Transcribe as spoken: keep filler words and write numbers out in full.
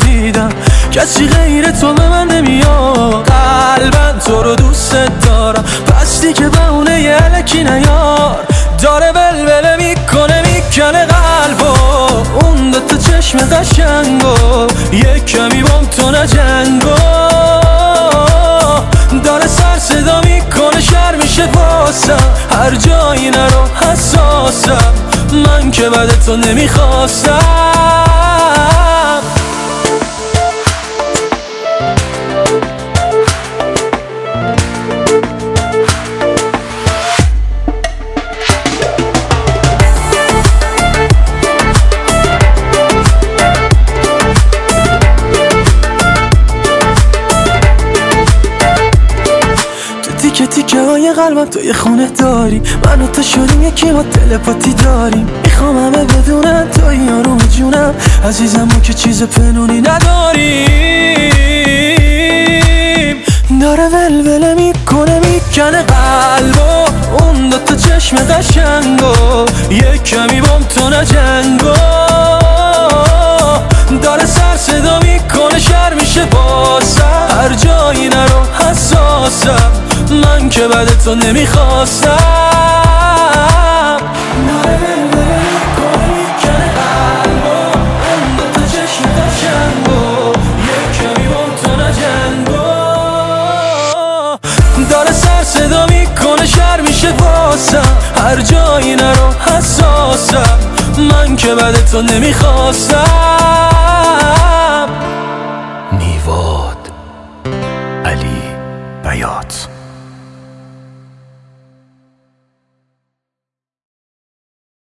دیدم کسی غیر تو به من نمیاد. قلبم تو رو دوست دارم پس دیگه بهونه یه الکی نیار. داره ولوله میکنه میکنه قلبو اون دوتا چشم قشنگو یه کمی بام تو نجنگو. داره سر صدا میکنه شر میشه واسم هر جایی نرو حساسم من که بعد تو نمیخواستم. تیکه تیکه های قلبم تو یه خونه داری من و تو شدیم یکی ما تلپاتی داریم. میخوام همه بدونن تو یارو جونم عزیزم ما که چیز پنونی نداریم. داره ولوله میکنه میکنه قلبو اون دوتا چشم قشنگو یه کمی بام تو نجنگو. داره سر صدا میکنه شر میشه باسم هر جایی نرو حساسم من که بعد تو نمیخواستم. داره ولوله میکنه میکنه قلبو اون دوتا چشم قشنگو یه کمی بام تو نجنگو. داره سر صدا میکنه شر میشه واسم هر جایی نرو حساسم من که بعد تو نمیخواستم. نیواد علی بیات.